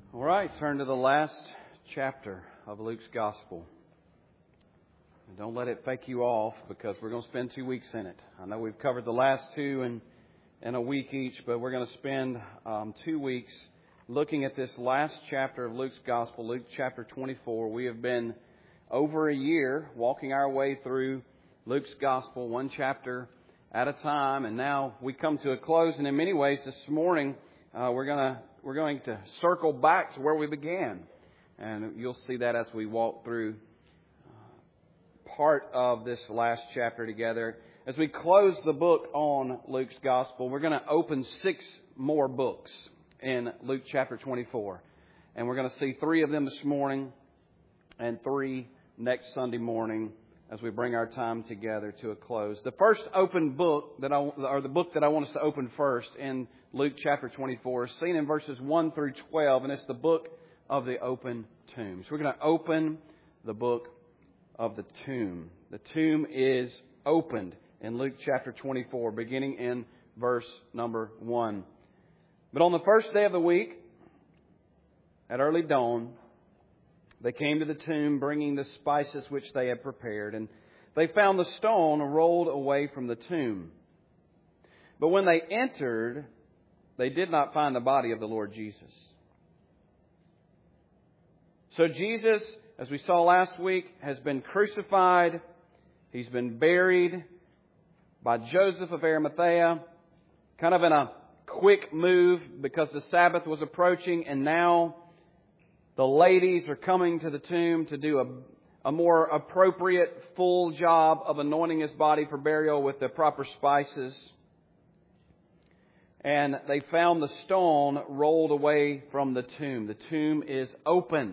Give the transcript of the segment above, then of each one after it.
All right, turn to the last chapter of Luke's Gospel. And don't let it fake you off, because we're going to spend 2 weeks in it. I know we've covered the last two in a week each, but we're going to spend 2 weeks looking at this last chapter of Luke's Gospel, Luke chapter 24. We have been over a year walking our way through Luke's Gospel, one chapter at a time, and now we come to a close. And in many ways, this morning we're going to circle back to where we began, and you'll see that as we walk through part of this last chapter together. As we close the book on Luke's Gospel, we're going to open 6 more books in Luke chapter 24, and we're going to see 3 of them this morning and 3 next Sunday morning as we bring our time together to a close. The first open book the book that I want us to open first in Luke chapter 24 is seen in verses 1 through 12, and it's the book of the open tomb. So we're going to open the book of the tomb. The tomb is opened in Luke chapter 24, beginning in verse number 1. But on the first day of the week, at early dawn, they came to the tomb, bringing the spices which they had prepared, and they found the stone rolled away from the tomb. But when they entered, they did not find the body of the Lord Jesus. So Jesus, as we saw last week, has been crucified. He's been buried by Joseph of Arimathea, kind of in a quick move because the Sabbath was approaching, and now the ladies are coming to the tomb to do a more appropriate, full job of anointing His body for burial with the proper spices. And they found the stone rolled away from the tomb. The tomb is open.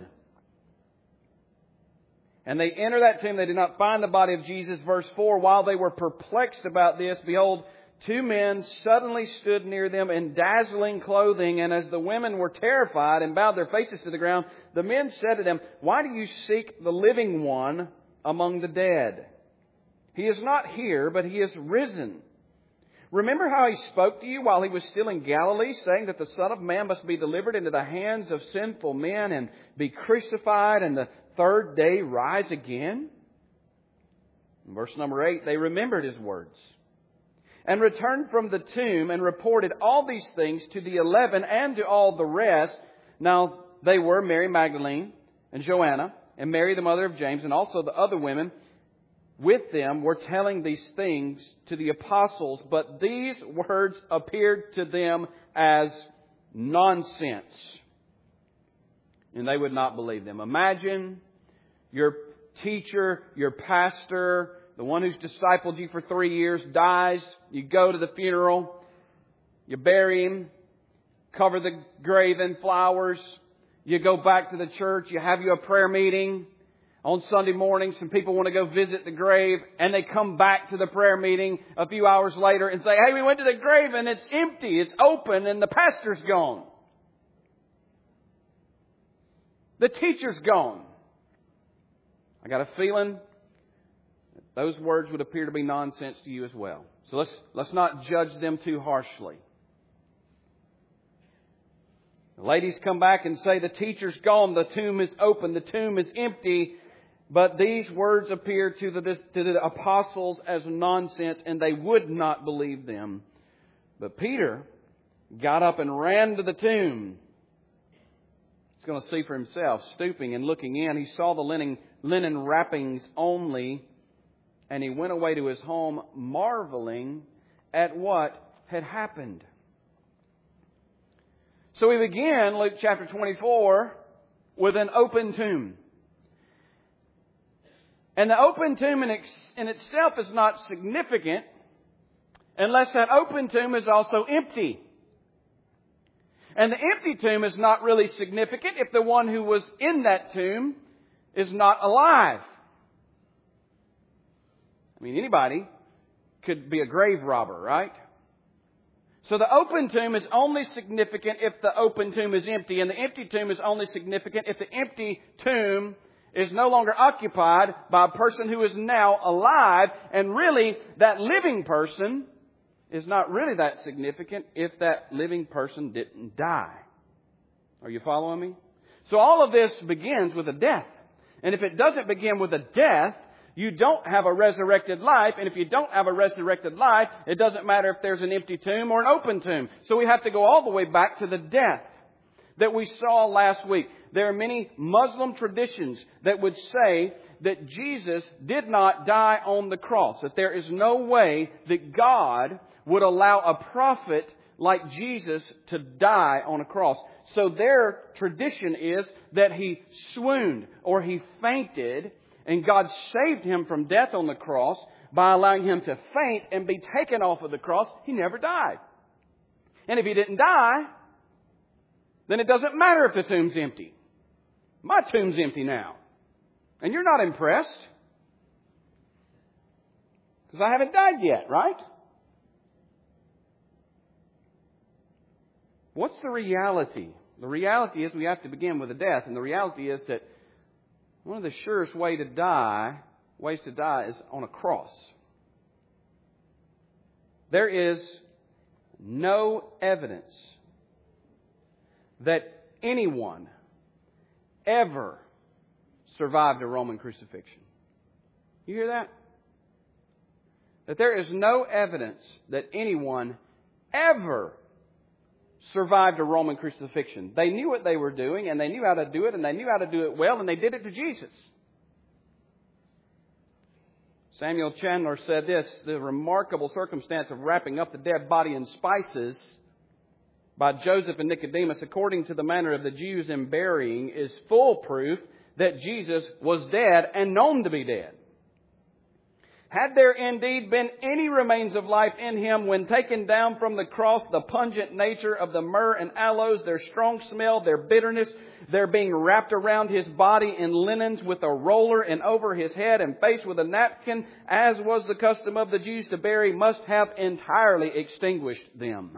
And they enter that tomb. They did not find the body of Jesus. Verse 4, while they were perplexed about this, behold, 2 men suddenly stood near them in dazzling clothing. And as the women were terrified and bowed their faces to the ground, the men said to them, why do you seek the living one among the dead? He is not here, but He is risen. Remember how He spoke to you while He was still in Galilee, saying that the Son of Man must be delivered into the hands of sinful men and be crucified, and the 3rd day rise again? In verse number 8, they remembered His words and returned from the tomb and reported all these things to the 11 and to all the rest. Now they were Mary Magdalene and Joanna and Mary the mother of James, and also the other women with them were telling these things to the apostles. But these words appeared to them as nonsense, and they would not believe them. Imagine your teacher, your pastor, the one who's discipled you for 3 years, dies. You go to the funeral. You bury him. Cover the grave in flowers. You go back to the church. You have a prayer meeting. On Sunday morning, some people want to go visit the grave, and they come back to the prayer meeting a few hours later and say, hey, we went to the grave and it's empty. It's open and the pastor's gone. The teacher's gone. I got a feeling those words would appear to be nonsense to you as well. So let's not judge them too harshly. The ladies come back and say the teacher's gone, the tomb is open, the tomb is empty. But these words appear to the apostles as nonsense, and they would not believe them. But Peter got up and ran to the tomb. He's going to see for himself. Stooping and looking in, he saw the linen wrappings only, and he went away to his home, marveling at what had happened. So we begin Luke chapter 24 with an open tomb. And the open tomb in itself is not significant unless that open tomb is also empty. And the empty tomb is not really significant if the one who was in that tomb is not alive. I mean, anybody could be a grave robber, right? So the open tomb is only significant if the open tomb is empty, and the empty tomb is only significant if the empty tomb is no longer occupied by a person who is now alive. And really, that living person is not really that significant if that living person didn't die. Are you following me? So all of this begins with a death. And if it doesn't begin with a death, you don't have a resurrected life. And if you don't have a resurrected life, it doesn't matter if there's an empty tomb or an open tomb. So we have to go all the way back to the death that we saw last week. There are many Muslim traditions that would say that Jesus did not die on the cross. That there is no way that God would allow a prophet like Jesus to die on a cross. So their tradition is that He swooned or He fainted, and God saved Him from death on the cross by allowing Him to faint and be taken off of the cross. He never died. And if He didn't die, then it doesn't matter if the tomb's empty. My tomb's empty now. And you're not impressed. Because I haven't died yet, right? What's the reality? The reality is we have to begin with a death. And the reality is that one of the surest ways to die is on a cross. There is no evidence that anyone ever survived a Roman crucifixion. You hear that? That there is no evidence that anyone ever survived a Roman crucifixion. They knew what they were doing, and they knew how to do it, and they knew how to do it well, and they did it to Jesus. Samuel Chandler said this: the remarkable circumstance of wrapping up the dead body in spices by Joseph and Nicodemus, according to the manner of the Jews in burying, is full proof that Jesus was dead and known to be dead. Had there indeed been any remains of life in Him when taken down from the cross, the pungent nature of the myrrh and aloes, their strong smell, their bitterness, their being wrapped around His body in linens with a roller and over His head and face with a napkin, as was the custom of the Jews to bury, must have entirely extinguished them.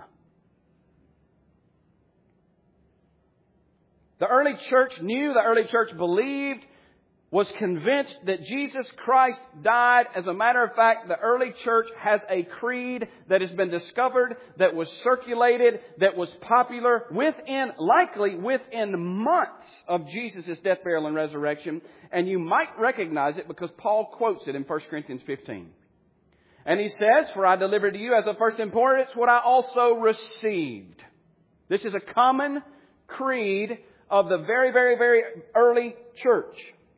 The early church knew, the early church believed, was convinced that Jesus Christ died. As a matter of fact, the early church has a creed that has been discovered, that was circulated, that was popular likely within months of Jesus' death, burial, and resurrection. And you might recognize it because Paul quotes it in 1 Corinthians 15. And he says, "For I delivered to you as of first importance what I also received." This is a common creed of the very, very, very early church.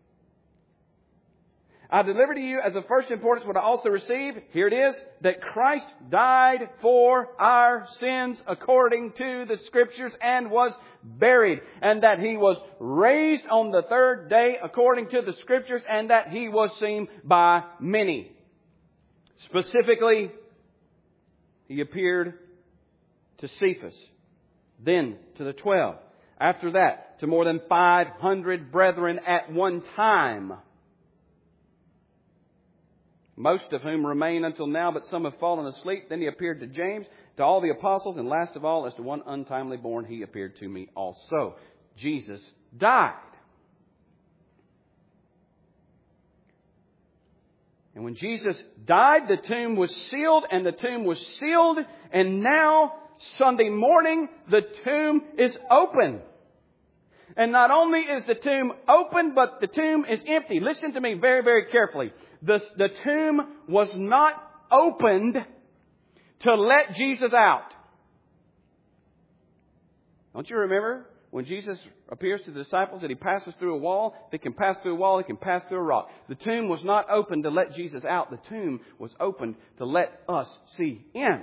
I delivered to you as of first importance what I also received. Here it is, that Christ died for our sins according to the Scriptures and was buried. And that He was raised on the third day according to the Scriptures, and that He was seen by many. Specifically, He appeared to Cephas, then to the 12. After that, to more than 500 brethren at one time, most of whom remain until now, but some have fallen asleep. Then He appeared to James, to all the apostles, and last of all, as to one untimely born, He appeared to me also. Jesus died. And when Jesus died, the tomb was sealed, and the tomb was sealed, and now, Sunday morning, the tomb is open. And not only is the tomb open, but the tomb is empty. Listen to me very, very carefully. The tomb was not opened to let Jesus out. Don't you remember when Jesus appears to the disciples that He passes through a wall? If He can pass through a wall, He can pass through a rock. The tomb was not open to let Jesus out. The tomb was opened to let us see in.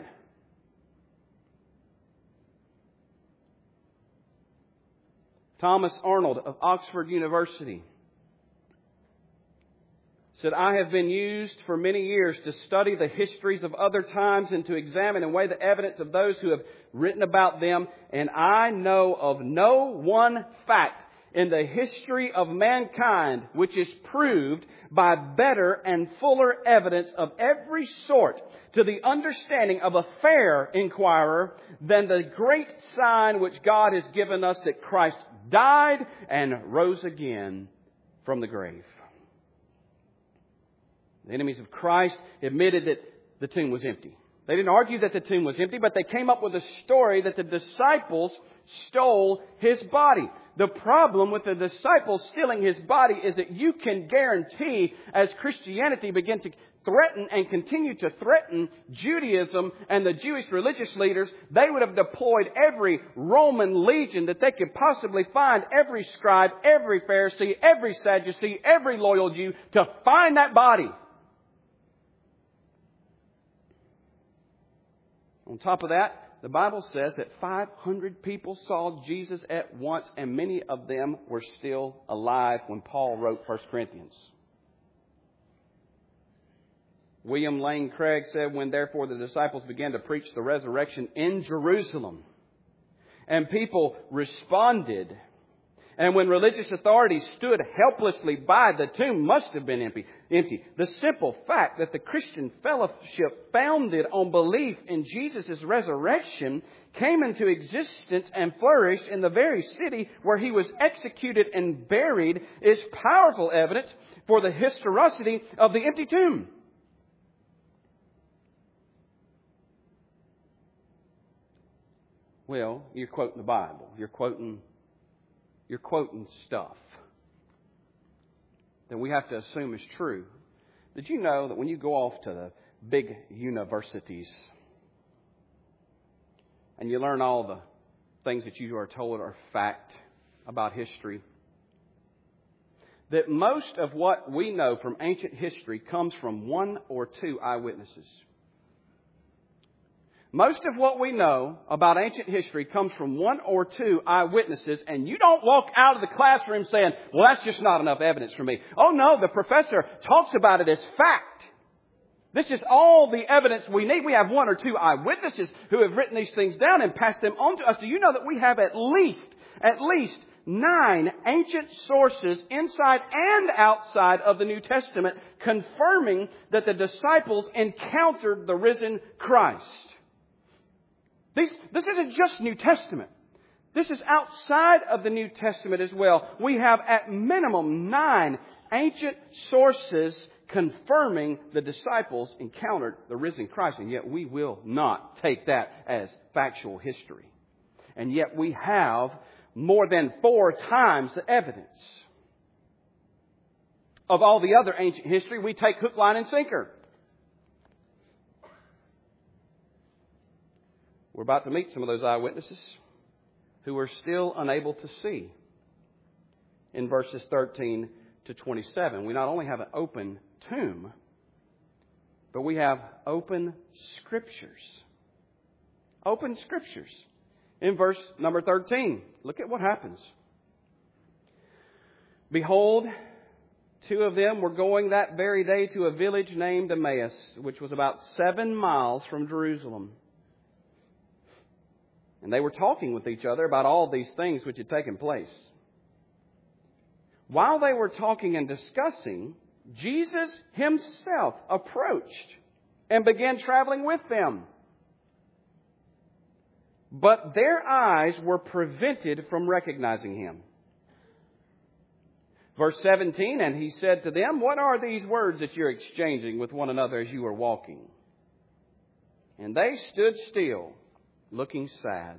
Thomas Arnold of Oxford University said, "I have been used for many years to study the histories of other times and to examine and weigh the evidence of those who have written about them. And I know of no one fact in the history of mankind which is proved by better and fuller evidence of every sort to the understanding of a fair inquirer than the great sign which God has given us, that Christ died and rose again from the grave." The enemies of Christ admitted that the tomb was empty. They didn't argue that the tomb was empty, but they came up with a story that the disciples stole His body. The problem with the disciples stealing His body is that you can guarantee, as Christianity began to threaten and continue to threaten Judaism and the Jewish religious leaders, they would have deployed every Roman legion that they could possibly find, every scribe, every Pharisee, every Sadducee, every loyal Jew, to find that body. On top of that, the Bible says that 500 people saw Jesus at once, and many of them were still alive when Paul wrote 1 Corinthians. William Lane Craig said, when therefore the disciples began to preach the resurrection in Jerusalem, and people responded, and when religious authorities stood helplessly by, the tomb must have been empty. The simple fact that the Christian fellowship founded on belief in Jesus' resurrection came into existence and flourished in the very city where He was executed and buried is powerful evidence for the historicity of the empty tomb. Well, you're quoting the Bible. You're quoting stuff that we have to assume is true. Did you know that when you go off to the big universities and you learn all the things that you are told are fact about history, that most of what we know from ancient history comes from one or two eyewitnesses? Most of what we know about ancient history comes from one or two eyewitnesses, and you don't walk out of the classroom saying, well, that's just not enough evidence for me. Oh no, the professor talks about it as fact. This is all the evidence we need. We have one or two eyewitnesses who have written these things down and passed them on to us. Do you know that we have at least 9 ancient sources inside and outside of the New Testament confirming that the disciples encountered the risen Christ? This isn't just New Testament. This is outside of the New Testament as well. We have at minimum 9 ancient sources confirming the disciples encountered the risen Christ. And yet we will not take that as factual history. And yet we have more than 4 times the evidence of all the other ancient history. We take hook, line, and sinker. We're about to meet some of those eyewitnesses who are still unable to see. In verses 13 to 27, we not only have an open tomb, but we have open Scriptures. Open Scriptures. In verse number 13, look at what happens. Behold, 2 of them were going that very day to a village named Emmaus, which was about 7 miles from Jerusalem. And they were talking with each other about all these things which had taken place. While they were talking and discussing, Jesus Himself approached and began traveling with them. But their eyes were prevented from recognizing Him. Verse 17, and He said to them, what are these words that you're exchanging with one another as you are walking? And they stood still, looking sad.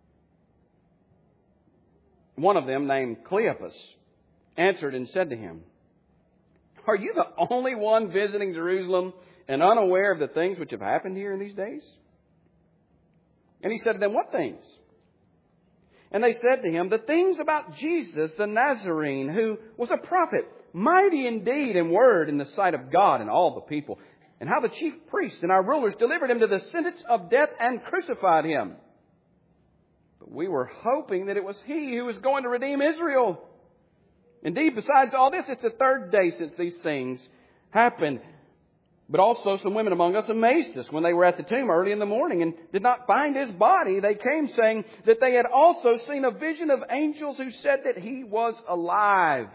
One of them, named Cleopas, answered and said to Him, are you the only one visiting Jerusalem and unaware of the things which have happened here in these days? And He said to them, what things? And they said to Him, the things about Jesus the Nazarene, who was a prophet, mighty indeed in word in the sight of God and all the people, and how the chief priests and our rulers delivered Him to the sentence of death and crucified Him. But we were hoping that it was He who was going to redeem Israel. Indeed, besides all this, it's the 3rd day since these things happened. But also some women among us amazed us when they were at the tomb early in the morning and did not find His body. They came saying that they had also seen a vision of angels who said that He was alive.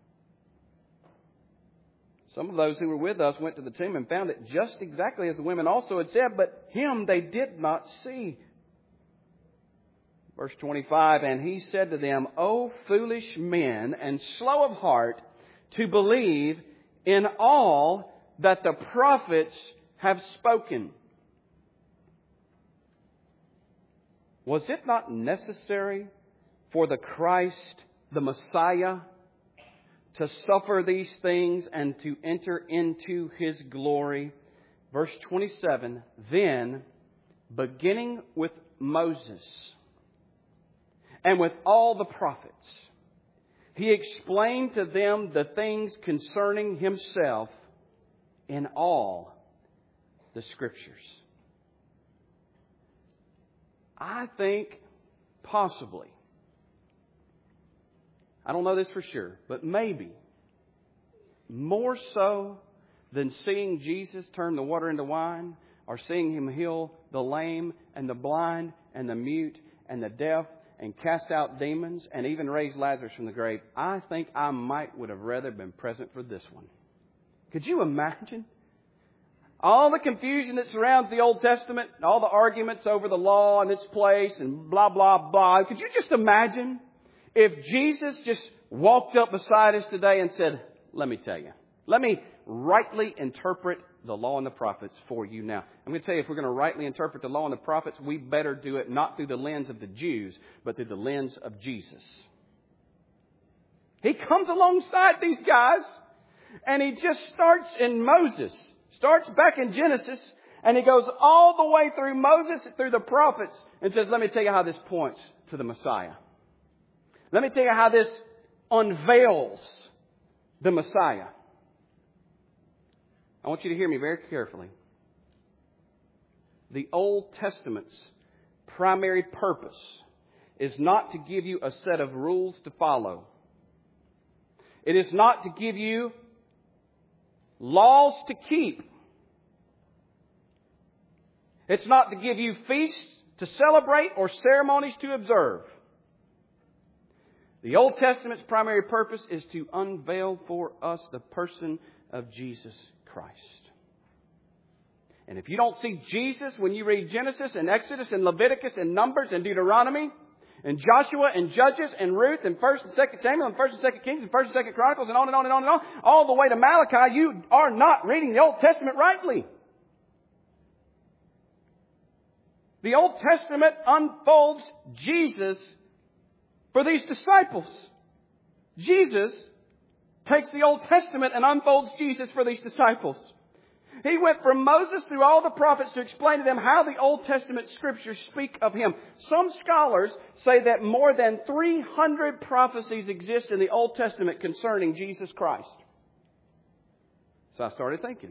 Some of those who were with us went to the tomb and found it just exactly as the women also had said, but Him they did not see. Verse 25, and He said to them, O foolish men and slow of heart to believe in all that the prophets have spoken. Was it not necessary for the Christ, the Messiah, to suffer these things and to enter into His glory? Verse 27, then, beginning with Moses and with all the prophets, He explained to them the things concerning Himself in all the Scriptures. I think possibly, I don't know this for sure, but maybe more so than seeing Jesus turn the water into wine, or seeing Him heal the lame and the blind and the mute and the deaf and cast out demons and even raise Lazarus from the grave, I think I would have rather been present for this one. Could you imagine? All the confusion that surrounds the Old Testament, all the arguments over the law and its place and blah, blah, blah. Could you just imagine if Jesus just walked up beside us today and said, let me tell you, let me rightly interpret the law and the prophets for you now. I'm going to tell you, if we're going to rightly interpret the law and the prophets, we better do it not through the lens of the Jews, but through the lens of Jesus. He comes alongside these guys and He just starts in Moses. Starts back in Genesis, and He goes all the way through Moses, through the prophets, and says, let me tell you how this points to the Messiah. Let me tell you how this unveils the Messiah. I want you to hear me very carefully. The Old Testament's primary purpose is not to give you a set of rules to follow. It is not to give you laws to keep. It's not to give you feasts to celebrate or ceremonies to observe. The Old Testament's primary purpose is to unveil for us the person of Jesus Christ. And if you don't see Jesus when you read Genesis and Exodus and Leviticus and Numbers and Deuteronomy and Joshua and Judges and Ruth and 1st and 2nd Samuel and 1st and 2nd Kings and 1st and 2nd Chronicles and on and on and on and on, all the way to Malachi, you are not reading the Old Testament rightly. The Old Testament unfolds Jesus for these disciples. Jesus takes the Old Testament and unfolds Jesus for these disciples. He went from Moses through all the prophets to explain to them how the Old Testament Scriptures speak of Him. Some scholars say that more than 300 prophecies exist in the Old Testament concerning Jesus Christ. So I started thinking,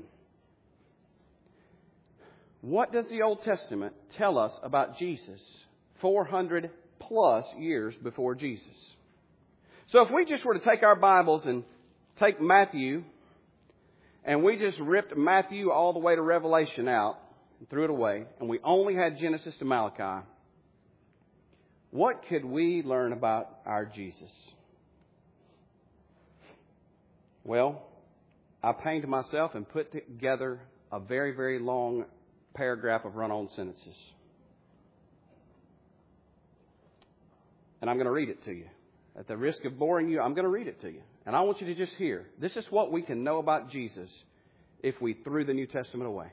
what does the Old Testament tell us about Jesus 400 plus years before Jesus? So if we just were to take our Bibles and take Matthew, and we just ripped Matthew all the way to Revelation out and threw it away, and we only had Genesis to Malachi, what could we learn about our Jesus? Well, I pained myself and put together a very, very long paragraph of run-on sentences. And I'm going to read it to you. At the risk of boring you, I'm going to read it to you. And I want you to just hear. This is what we can know about Jesus if we threw the New Testament away.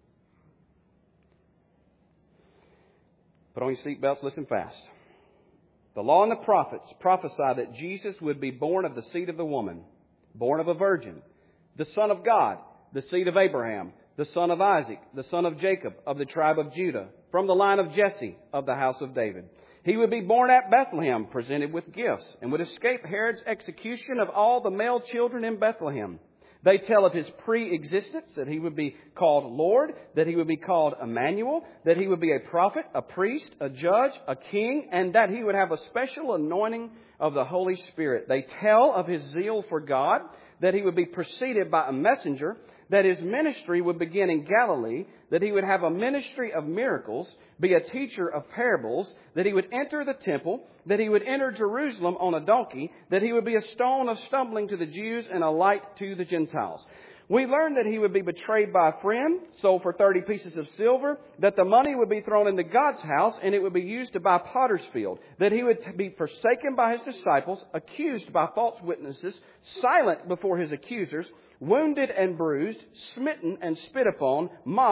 Put on your seatbelts, listen fast. The law and the prophets prophesy that Jesus would be born of the seed of the woman, born of a virgin, the Son of God, the seed of Abraham, the son of Isaac, the son of Jacob, of the tribe of Judah, from the line of Jesse, of the house of David. He would be born at Bethlehem, presented with gifts, and would escape Herod's execution of all the male children in Bethlehem. They tell of His pre-existence, that He would be called Lord, that He would be called Emmanuel, that He would be a prophet, a priest, a judge, a king, and that He would have a special anointing of the Holy Spirit. They tell of His zeal for God, that He would be preceded by a messenger, that His ministry would begin in Galilee, that He would have a ministry of miracles, be a teacher of parables, that He would enter the temple, that He would enter Jerusalem on a donkey, that He would be a stone of stumbling to the Jews and a light to the Gentiles. We learned that He would be betrayed by a friend, sold for 30 pieces of silver, that the money would be thrown into God's house and it would be used to buy potter's field, that He would be forsaken by His disciples, accused by false witnesses, silent before His accusers, wounded and bruised, smitten and spit upon, mocked,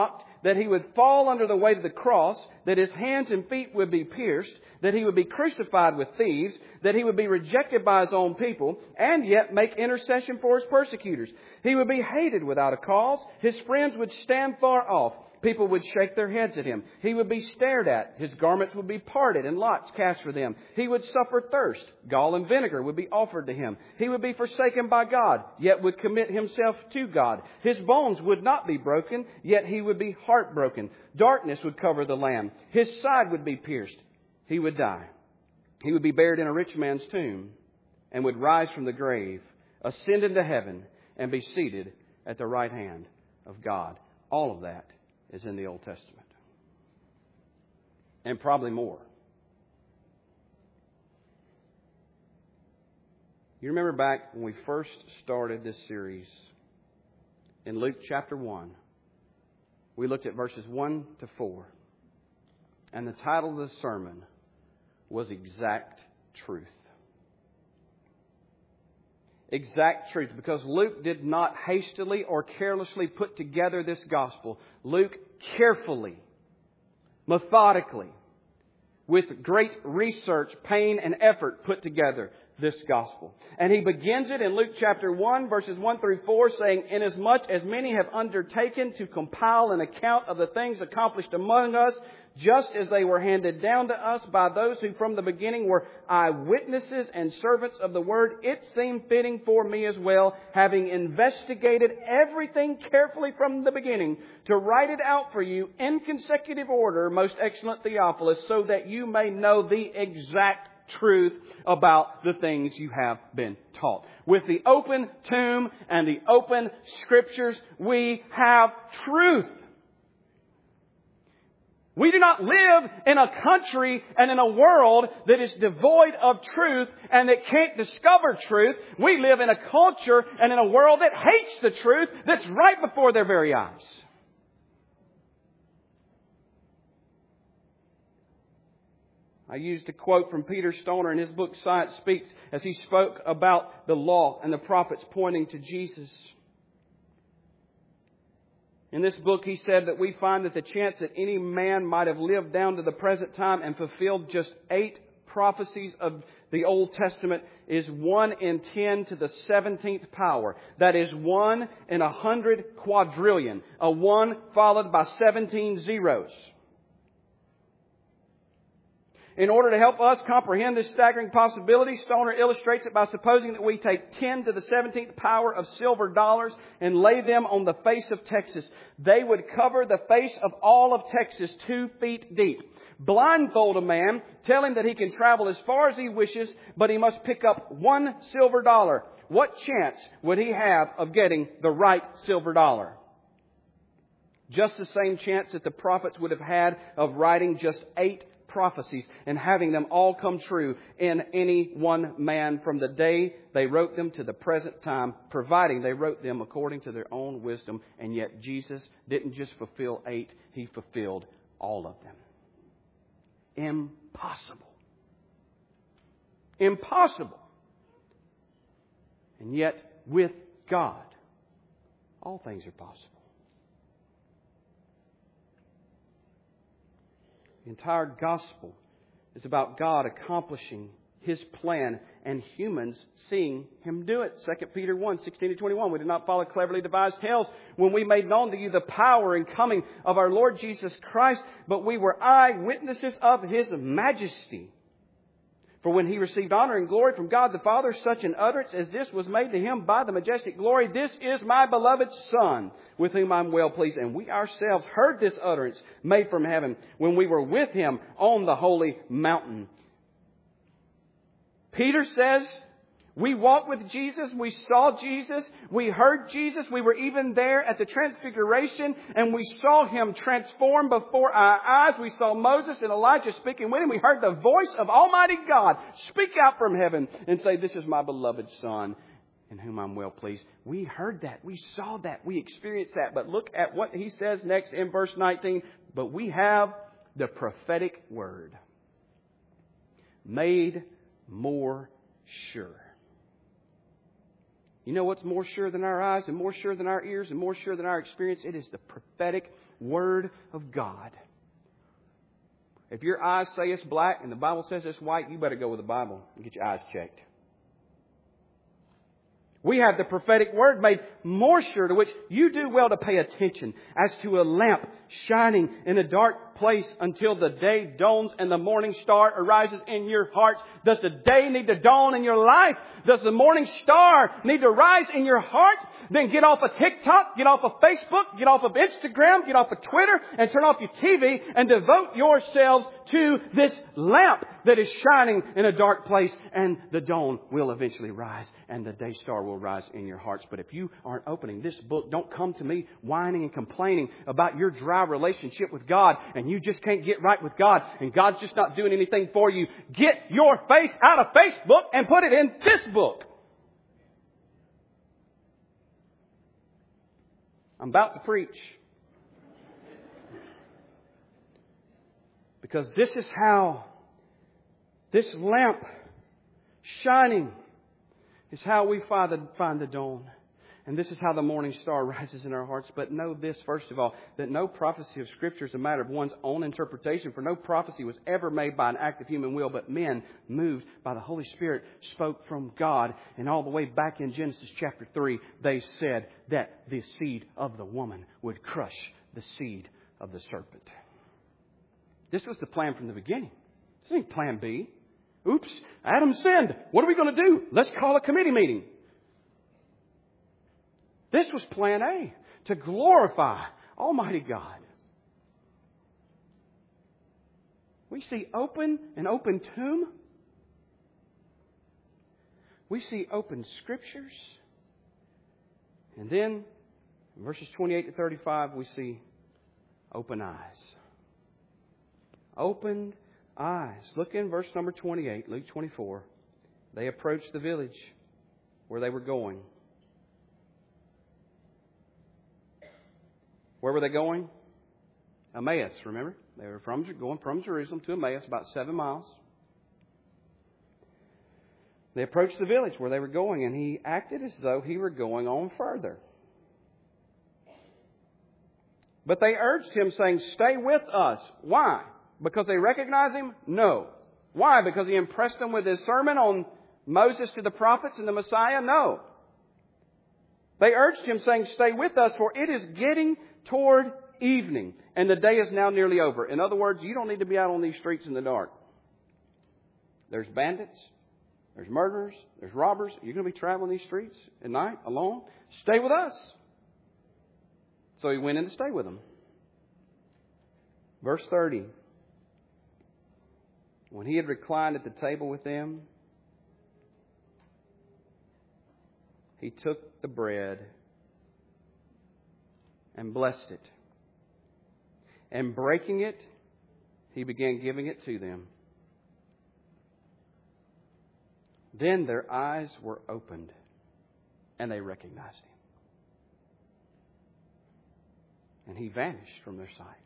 that He would fall under the weight of the cross, that His hands and feet would be pierced, that He would be crucified with thieves, that He would be rejected by His own people, and yet make intercession for His persecutors. He would be hated without a cause. His friends would stand far off. People would shake their heads at Him. He would be stared at. His garments would be parted and lots cast for them. He would suffer thirst. Gall and vinegar would be offered to Him. He would be forsaken by God, yet would commit Himself to God. His bones would not be broken, yet He would be heartbroken. Darkness would cover the Lamb. His side would be pierced. He would die. He would be buried in a rich man's tomb and would rise from the grave, ascend into heaven, and be seated at the right hand of God. All of that is in the Old Testament. And probably more. You remember back when we first started this series, in Luke chapter 1, we looked at verses 1 to 4. And the title of the sermon was Exact Truth. Exact truth, because Luke did not hastily or carelessly put together this gospel. Luke carefully, methodically, with great research, pain, and effort put together this gospel. And he begins it in Luke chapter 1, verses 1 through 4, saying, "Inasmuch as many have undertaken to compile an account of the things accomplished among us, just as they were handed down to us by those who from the beginning were eyewitnesses and servants of the Word, it seemed fitting for me as well, having investigated everything carefully from the beginning, to write it out for you in consecutive order, most excellent Theophilus, so that you may know the exact truth about the things you have been taught." With the open tomb and the open Scriptures, we have truth. We do not live in a country and in a world that is devoid of truth and that can't discover truth. We live in a culture and in a world that hates the truth that's right before their very eyes. I used a quote from Peter Stoner in his book Science Speaks as he spoke about the law and the prophets pointing to Jesus. In this book, he said that we find that the chance that any man might have lived down to the present time and fulfilled just 8 prophecies of the Old Testament is 1 in 10 to the 17th power. That is 1 in 100 quadrillion. A 1 followed by 17 zeros. In order to help us comprehend this staggering possibility, Stoner illustrates it by supposing that we take 10 to the 17th power of silver dollars and lay them on the face of Texas. They would cover the face of all of Texas 2 feet deep. Blindfold a man, tell him that he can travel as far as he wishes, but he must pick up 1 silver dollar. What chance would he have of getting the right silver dollar? Just the same chance that the prophets would have had of writing just 8 prophecies and having them all come true in any one man from the day they wrote them to the present time, providing they wrote them according to their own wisdom. And yet Jesus didn't just fulfill 8, He fulfilled all of them. Impossible. Impossible. And yet with God, all things are possible. The entire gospel is about God accomplishing His plan and humans seeing Him do it. 2 Peter 1, 16 to 21. "We did not follow cleverly devised tales when we made known to you the power and coming of our Lord Jesus Christ, but we were eyewitnesses of His majesty. For when He received honor and glory from God the Father, such an utterance as this was made to Him by the majestic glory, 'This is my beloved Son, with whom I am well pleased.' And we ourselves heard this utterance made from heaven when we were with Him on the holy mountain." Peter says, we walked with Jesus, we saw Jesus, we heard Jesus, we were even there at the Transfiguration, and we saw Him transform before our eyes. We saw Moses and Elijah speaking with Him. We heard the voice of Almighty God speak out from heaven and say, "This is my beloved Son, in whom I'm well pleased." We heard that. We saw that. We experienced that. But look at what he says next in verse 19. "But we have the prophetic word, made more sure." You know what's more sure than our eyes and more sure than our ears and more sure than our experience? It is the prophetic Word of God. If your eyes say it's black and the Bible says it's white, you better go with the Bible and get your eyes checked. We have the prophetic word made more sure, to which you do well to pay attention, as to a lamp shining in a dark place until the day dawns and the morning star arises in your heart. Does the day need to dawn in your life? Does the morning star need to rise in your heart? Then get off of TikTok, get off of Facebook, get off of Instagram, get off of Twitter, and turn off your TV and devote yourselves to this lamp that is shining in a dark place, and the dawn will eventually rise and the day star will rise in your hearts. But if you aren't opening this book, don't come to me whining and complaining about your dry relationship with God and you just can't get right with God and God's just not doing anything for you. Get your face out of Facebook and put it in this book. I'm about to preach. Because this is how this lamp shining is how we find the dawn. And this is how the morning star rises in our hearts. But know this, first of all, that no prophecy of Scripture is a matter of one's own interpretation. For no prophecy was ever made by an act of human will, but men, moved by the Holy Spirit, spoke from God. And all the way back in Genesis chapter 3, they said that the seed of the woman would crush the seed of the serpent. This was the plan from the beginning. This ain't plan B. Oops, Adam sinned. What are we going to do? Let's call a committee meeting. This was plan A, to glorify Almighty God. We see an open tomb. We see open Scriptures. And then, in verses 28 to 35, we see open eyes. Opened eyes. Look in verse number 28, Luke 24. They approached the village where they were going. Where were they going? Emmaus, remember? They were going from Jerusalem to Emmaus, about 7 miles. They approached the village where they were going, and he acted as though he were going on further. But they urged him, saying, "Stay with us." Why? Because they recognize him? No. Why? Because he impressed them with his sermon on Moses to the prophets and the Messiah? No. They urged him, saying, "Stay with us, for it is getting toward evening, and the day is now nearly over." In other words, you don't need to be out on these streets in the dark. There's bandits, there's murderers, there's robbers. You're going to be traveling these streets at night alone? Stay with us. So he went in to stay with them. Verse 30. When he had reclined at the table with them, he took the bread and blessed it. And breaking it, he began giving it to them. Then their eyes were opened, and they recognized him. And he vanished from their sight.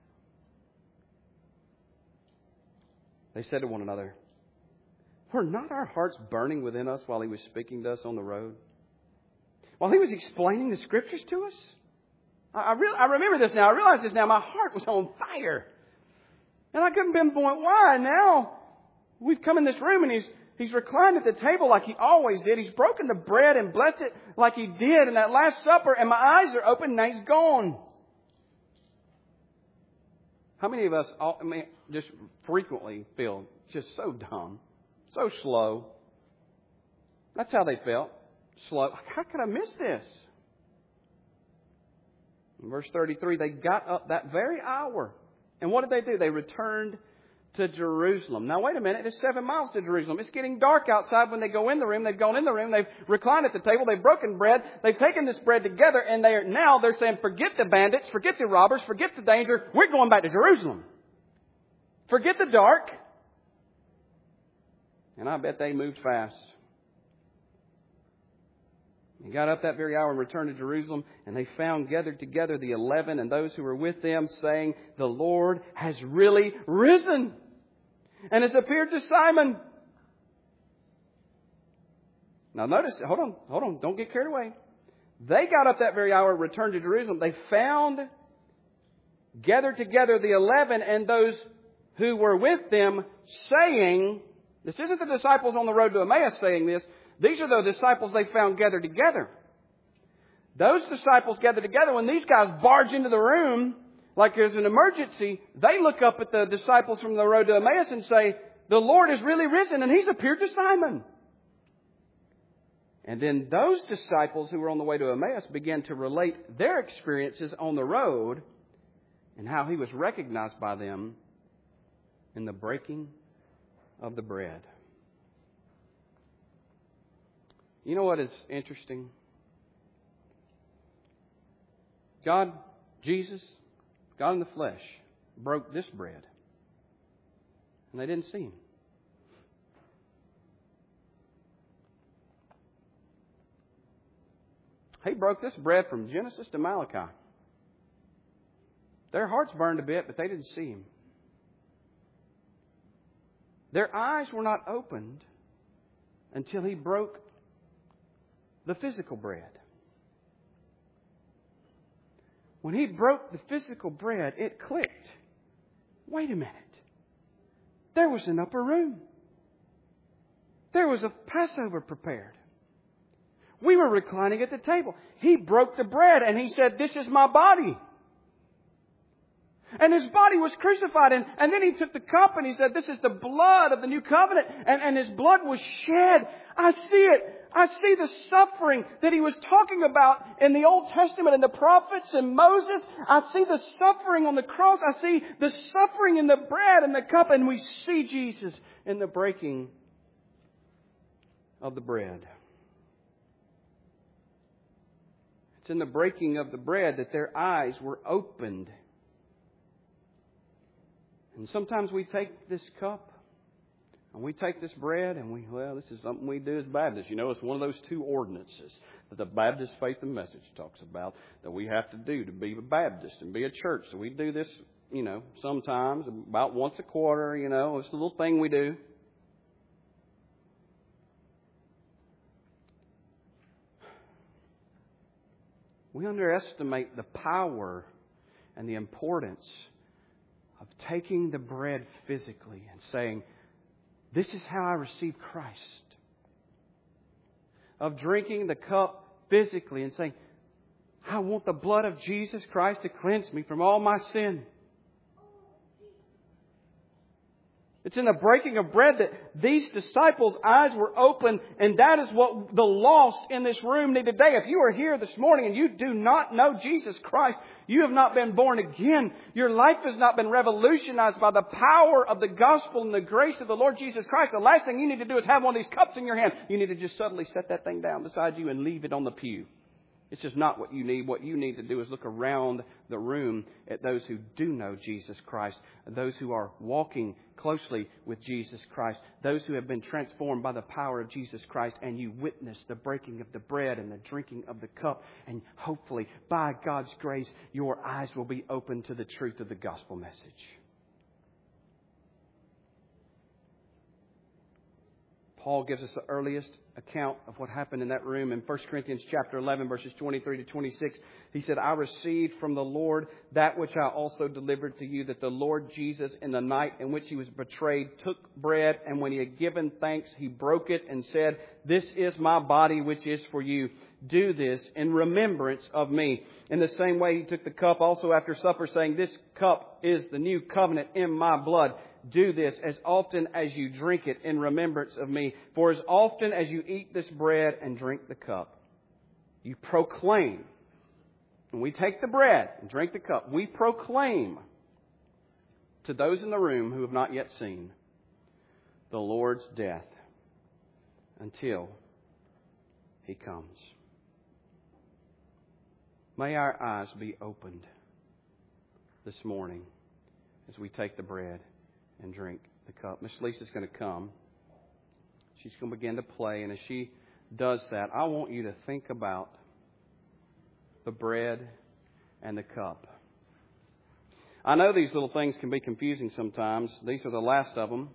They said to one another, "Were not our hearts burning within us while he was speaking to us on the road? While he was explaining the Scriptures to us?" I remember this now. I realize this now. My heart was on fire. And I couldn't pinpoint why. Now we've come in this room and he's reclined at the table like he always did. He's broken the bread and blessed it like he did in that Last Supper. And my eyes are open and now he's gone. How many of us just frequently feel just so dumb, so slow? That's how they felt. Slow. How could I miss this? In verse 33, they got up that very hour. And what did they do? They returned to Jerusalem. Now, wait a minute. It's 7 miles to Jerusalem. It's getting dark outside when they go in the room. They've gone in the room. They've reclined at the table. They've broken bread. They've taken this bread together. And they're saying, forget the bandits, forget the robbers, forget the danger. We're going back to Jerusalem. Forget the dark. And I bet they moved fast. He got up that very hour and returned to Jerusalem, and they found gathered together the 11 and those who were with them, saying, "The Lord has really risen and has appeared to Simon." Now notice, hold on, don't get carried away. They got up that very hour and returned to Jerusalem. They found gathered together the 11 and those who were with them, saying, this isn't the disciples on the road to Emmaus saying this. These are the disciples they found gathered together. Those disciples gathered together, when these guys barge into the room like there's an emergency, they look up at the disciples from the road to Emmaus and say, the Lord is really risen and He's appeared to Simon. And then those disciples who were on the way to Emmaus began to relate their experiences on the road and how He was recognized by them in the breaking of the bread. You know what is interesting? God, Jesus, God in the flesh, broke this bread. And they didn't see Him. He broke this bread from Genesis to Malachi. Their hearts burned a bit, but they didn't see Him. Their eyes were not opened until He broke the physical bread. When He broke the physical bread, it clicked. Wait a minute. There was an upper room. There was a Passover prepared. We were reclining at the table. He broke the bread and He said, this is my body. And His body was crucified. And then He took the cup and He said, this is the blood of the new covenant. And His blood was shed. I see it. I see the suffering that He was talking about in the Old Testament and the prophets and Moses. I see the suffering on the cross. I see the suffering in the bread and the cup. And we see Jesus in the breaking of the bread. It's in the breaking of the bread that their eyes were opened. And sometimes we take this cup and we take this bread and this is something we do as Baptists. You know, it's one of those two ordinances that the Baptist Faith and Message talks about that we have to do to be a Baptist and be a church. So we do this, sometimes about once a quarter, it's a little thing we do. We underestimate the power and the importance of taking the bread physically and saying, this is how I receive Christ. Of drinking the cup physically and saying, I want the blood of Jesus Christ to cleanse me from all my sin. It's in the breaking of bread that these disciples' eyes were open, and that is what the lost in this room need today. If you are here this morning and you do not know Jesus Christ, you have not been born again. Your life has not been revolutionized by the power of the gospel and the grace of the Lord Jesus Christ. The last thing you need to do is have one of these cups in your hand. You need to just suddenly set that thing down beside you and leave it on the pew. It's just not what you need. What you need to do is look around the room at those who do know Jesus Christ, those who are walking closely with Jesus Christ, those who have been transformed by the power of Jesus Christ, and you witness the breaking of the bread and the drinking of the cup. And hopefully, by God's grace, your eyes will be open to the truth of the gospel message. Paul gives us the earliest account of what happened in that room in 1 Corinthians chapter 11, verses 23 to 26. He said, I received from the Lord that which I also delivered to you, that the Lord Jesus, in the night in which He was betrayed, took bread, and when He had given thanks, He broke it and said, this is my body, which is for you. Do this in remembrance of me. In the same way, He took the cup also after supper, saying, this cup is the new covenant in my blood. Do this as often as you drink it in remembrance of me. For as often as you eat this bread and drink the cup, you proclaim. When we take the bread and drink the cup, we proclaim to those in the room who have not yet seen the Lord's death until He comes. May our eyes be opened this morning as we take the bread and drink the cup. Miss Lisa's going to come. She's going to begin to play. And as she does that, I want you to think about the bread and the cup. I know these little things can be confusing sometimes. These are the last of them.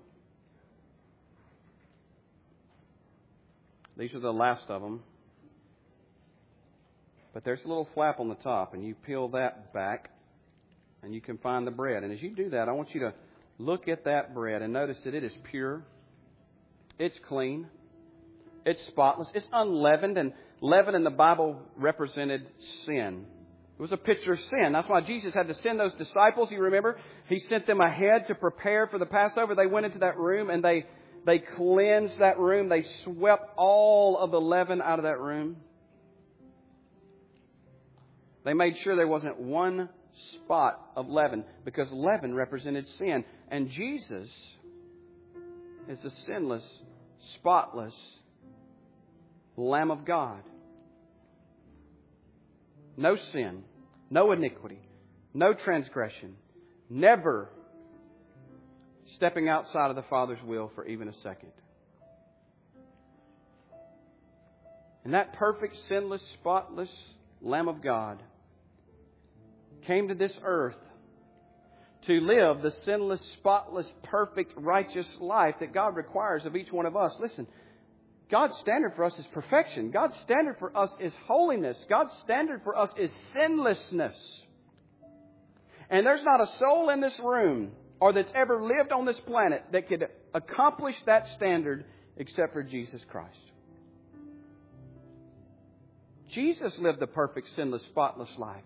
These are the last of them. But there's a little flap on the top, and you peel that back, And you can find the bread. And as you do that, I want you to look at that bread and notice that it is pure. It's clean. It's spotless. It's unleavened. And leaven in the Bible represented sin. It was a picture of sin. That's why Jesus had to send those disciples. You remember? He sent them ahead to prepare for the Passover. They went into that room and they cleansed that room. They swept all of the leaven out of that room. They made sure there wasn't one spot of leaven, because leaven represented sin. And Jesus is the sinless, spotless Lamb of God. No sin, no iniquity, no transgression, never stepping outside of the Father's will for even a second. And that perfect, sinless, spotless Lamb of God came to this earth to live the sinless, spotless, perfect, righteous life that God requires of each one of us. Listen, God's standard for us is perfection. God's standard for us is holiness. God's standard for us is sinlessness. And there's not a soul in this room or that's ever lived on this planet that could accomplish that standard except for Jesus Christ. Jesus lived the perfect, sinless, spotless life,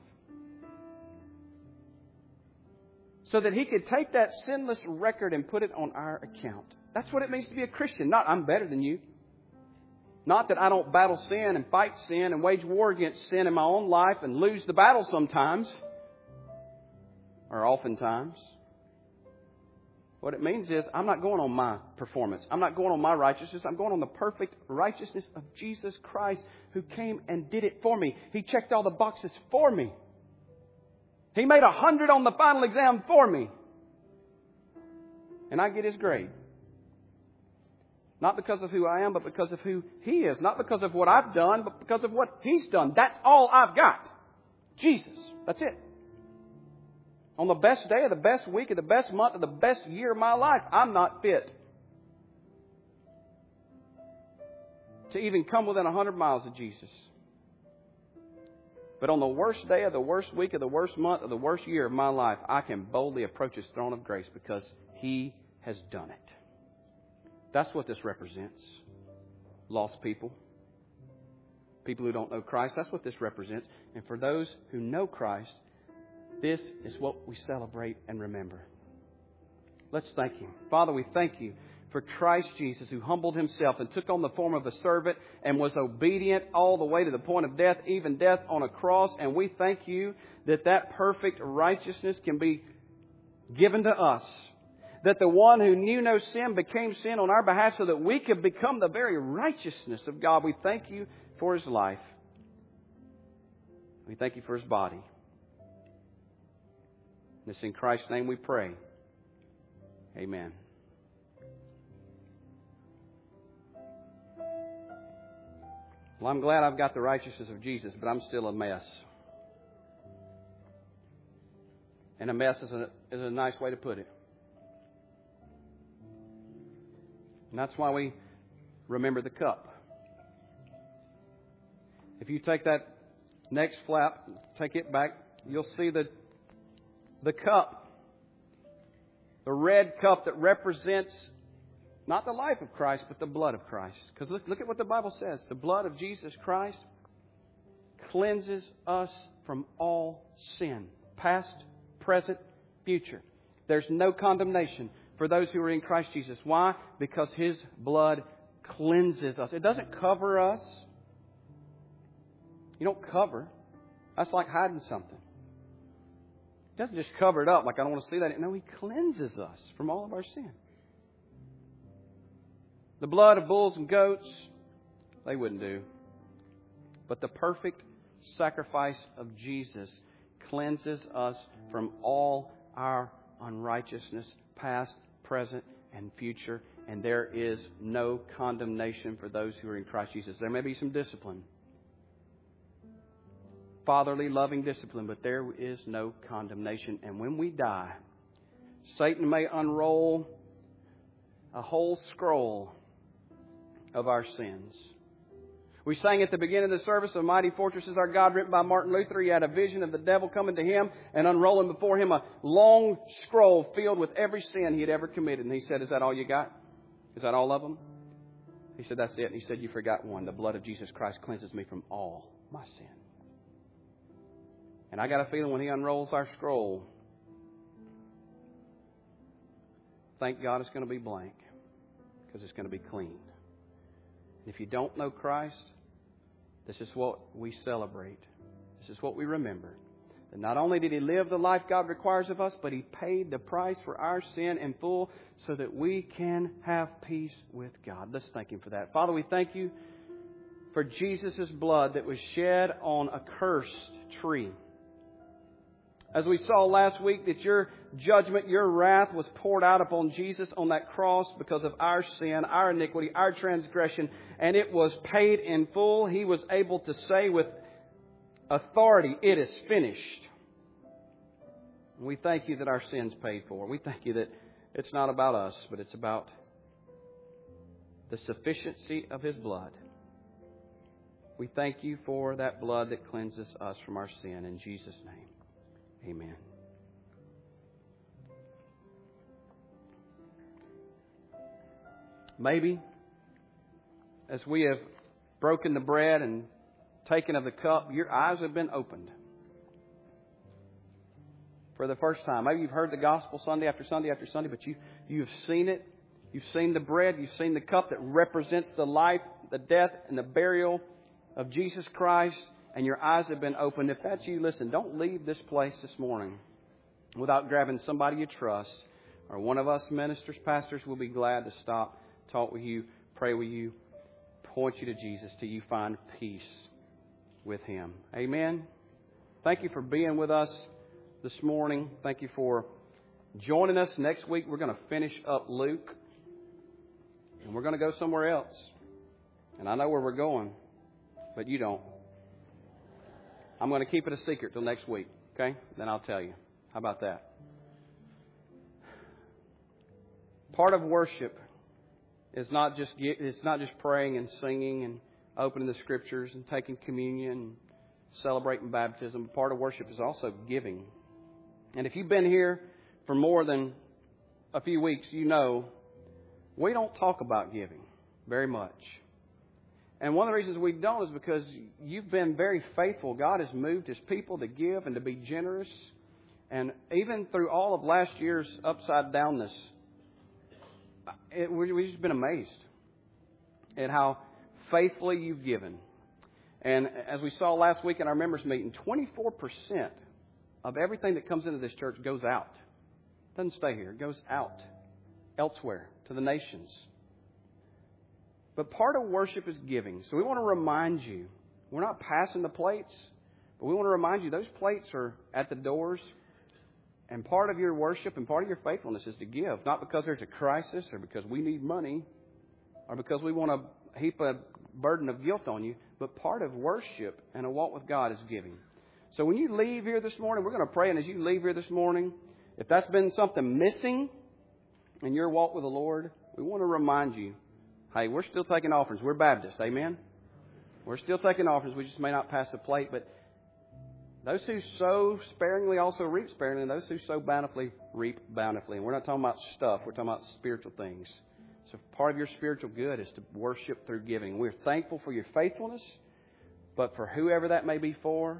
so that He could take that sinless record and put it on our account. That's what it means to be a Christian. Not, I'm better than you. Not that I don't battle sin and fight sin and wage war against sin in my own life and lose the battle sometimes, or oftentimes. What it means is I'm not going on my performance. I'm not going on my righteousness. I'm going on the perfect righteousness of Jesus Christ, who came and did it for me. He checked all the boxes for me. He made 100 on the final exam for me. And I get His grade. Not because of who I am, but because of who He is. Not because of what I've done, but because of what He's done. That's all I've got. Jesus. That's it. On the best day of the best week of the best month of the best year of my life, I'm not fit to even come within 100 miles of Jesus. But on the worst day of the worst week of the worst month of the worst year of my life, I can boldly approach His throne of grace because He has done it. That's what this represents. Lost people. People who don't know Christ. That's what this represents. And for those who know Christ, this is what we celebrate and remember. Let's thank Him. Father, we thank You for Christ Jesus, who humbled Himself and took on the form of a servant and was obedient all the way to the point of death, even death on a cross. And we thank You that that perfect righteousness can be given to us. That the one who knew no sin became sin on our behalf so that we could become the very righteousness of God. We thank You for His life. We thank You for His body. And it's in Christ's name we pray. Amen. Well, I'm glad I've got the righteousness of Jesus, but I'm still a mess. And a mess is a nice way to put it. And that's why we remember the cup. If you take that next flap, take it back, you'll see the cup. The red cup that represents not the life of Christ, but the blood of Christ. Because look at what the Bible says. The blood of Jesus Christ cleanses us from all sin. Past, present, future. There's no condemnation for those who are in Christ Jesus. Why? Because His blood cleanses us. It doesn't cover us. You don't cover. That's like hiding something. He doesn't just cover it up like I don't want to see that. No, He cleanses us from all of our sin. The blood of bulls and goats, they wouldn't do. But the perfect sacrifice of Jesus cleanses us from all our unrighteousness, past, present, and future. And there is no condemnation for those who are in Christ Jesus. There may be some discipline. Fatherly, loving discipline, but there is no condemnation. And when we die, Satan may unroll a whole scroll of our sins. We sang at the beginning of the service, "A Mighty Fortress is Our God," written by Martin Luther. He had a vision of the devil coming to him and unrolling before him a long scroll filled with every sin he had ever committed. And he said, "Is that all you got? Is that all of them?" He said, "That's it." And he said, "You forgot one. The blood of Jesus Christ cleanses me from all my sin." And I got a feeling when He unrolls our scroll, thank God it's going to be blank, because it's going to be clean. If you don't know Christ, this is what we celebrate. This is what we remember. That not only did He live the life God requires of us, but He paid the price for our sin in full so that we can have peace with God. Let's thank Him for that. Father, we thank You for Jesus' blood that was shed on a cursed tree. As we saw last week, that Your judgment, Your wrath was poured out upon Jesus on that cross because of our sin, our iniquity, our transgression, and it was paid in full. He was able to say with authority, "It is finished." We thank You that our sin's paid for. We thank You that it's not about us, but it's about the sufficiency of His blood. We thank You for that blood that cleanses us from our sin. In Jesus' name, amen. Maybe as we have broken the bread and taken of the cup, your eyes have been opened for the first time. Maybe you've heard the gospel Sunday after Sunday after Sunday, but you've seen it. You've seen the bread. You've seen the cup that represents the life, the death, and the burial of Jesus Christ, and your eyes have been opened. If that's you, listen, don't leave this place this morning without grabbing somebody you trust, or one of us ministers, pastors will be glad to stop, talk with you, pray with you, point you to Jesus till you find peace with Him. Amen. Thank you for being with us this morning. Thank you for joining us. Next week we're going to finish up Luke, and we're going to go somewhere else. And I know where we're going, but you don't. I'm going to keep it a secret till next week, okay? Then I'll tell you. How about that? Part of worship is not just praying and singing and opening the Scriptures and taking communion and celebrating baptism. Part of worship is also giving. And if you've been here for more than a few weeks, you know we don't talk about giving very much. And one of the reasons we don't is because you've been very faithful. God has moved His people to give and to be generous. And even through all of last year's upside downness, we've just been amazed at how faithfully you've given. And as we saw last week in our members meeting, 24% of everything that comes into this church goes out. It doesn't stay here. It goes out elsewhere to the nations. But part of worship is giving. So we want to remind you, we're not passing the plates, but we want to remind you those plates are at the doors. And part of your worship and part of your faithfulness is to give. Not because there's a crisis or because we need money or because we want to heap a burden of guilt on you. But part of worship and a walk with God is giving. So when you leave here this morning, we're going to pray. And as you leave here this morning, if that's been something missing in your walk with the Lord, we want to remind you, hey, we're still taking offerings. We're Baptists. Amen? We're still taking offerings. We just may not pass the plate. But those who sow sparingly also reap sparingly. And those who sow bountifully reap bountifully. And we're not talking about stuff. We're talking about spiritual things. So part of your spiritual good is to worship through giving. We're thankful for your faithfulness. But for whoever that may be for,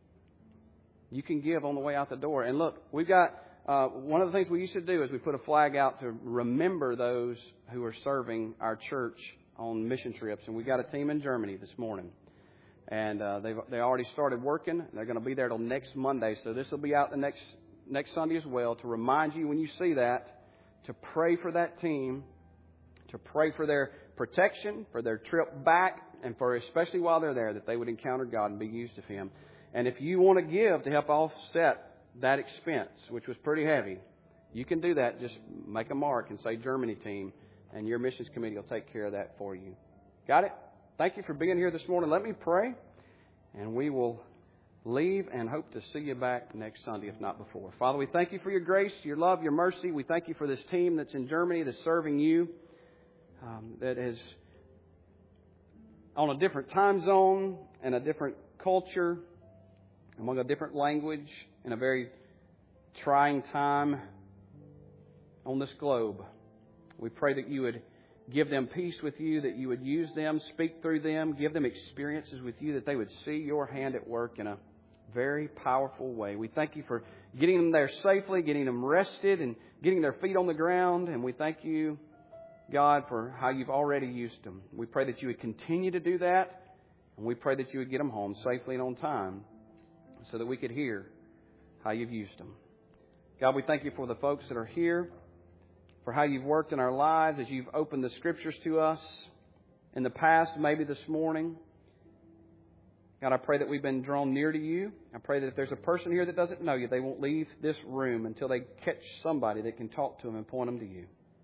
you can give on the way out the door. And look, we've got one of the things we used to do is we put a flag out to remember those who are serving our church on mission trips. And we got a team in Germany this morning. And they already started working. They're going to be there till next Monday. So this will be out the next Sunday as well to remind you when you see that to pray for that team, to pray for their protection, for their trip back, and for especially while they're there that they would encounter God and be used of Him. And if you want to give to help offset that expense, which was pretty heavy, you can do that. Just make a mark and say Germany team, and your missions committee will take care of that for you. Got it? Thank you for being here this morning. Let me pray, and we will leave and hope to see you back next Sunday, if not before. Father, we thank you for your grace, your love, your mercy. We thank you for this team that's in Germany that's serving you, that has on a different time zone and a different culture, among a different language, in a very trying time on this globe. We pray that you would give them peace with you, that you would use them, speak through them, give them experiences with you, that they would see your hand at work in a very powerful way. We thank you for getting them there safely, getting them rested, and getting their feet on the ground. And we thank you, God, for how you've already used them. We pray that you would continue to do that, and we pray that you would get them home safely and on time so that we could hear how you've used them. God, we thank you for the folks that are here, for how you've worked in our lives as you've opened the Scriptures to us in the past, maybe this morning. God, I pray that we've been drawn near to you. I pray that if there's a person here that doesn't know you, they won't leave this room until they catch somebody that can talk to them and point them to you.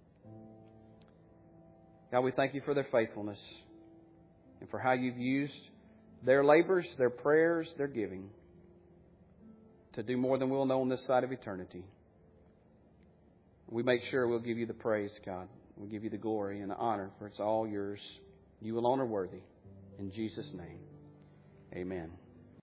God, we thank you for their faithfulness and for how you've used their labors, their prayers, their giving to do more than we'll know on this side of eternity. We make sure we'll give you the praise, God. We'll give you the glory and the honor, for it's all yours. You alone are worthy. In Jesus' name, amen.